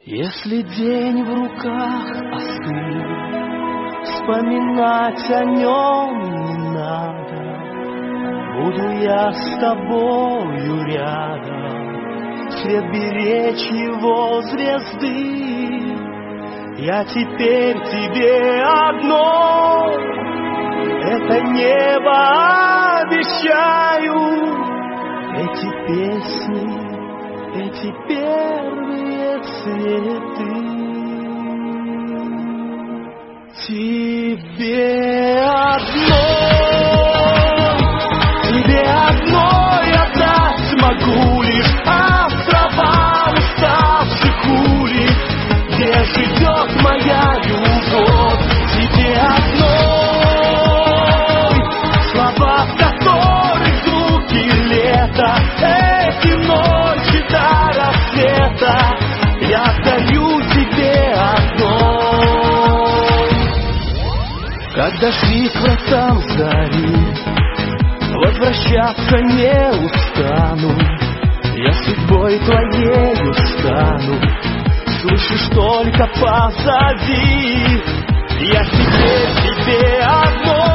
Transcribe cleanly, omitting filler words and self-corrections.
Если день в руках остыл, вспоминать о нем не надо. Буду я с тобою рядом, свет беречь его звезды. Я теперь тебе одно, это небо обещаю. Эти песни, эти первые цветы. Тебе одно я дать могу лишь острова уставших улиц, где живет моя любовь. Тебе одной слова, в которых звуки лета, эти ночи до рассвета. Я дарю тебе одной. Когда шли к вратам зари, возвращаться не устану. Я судьбой твоею стану, слышишь только позади. Я теперь тебе одно.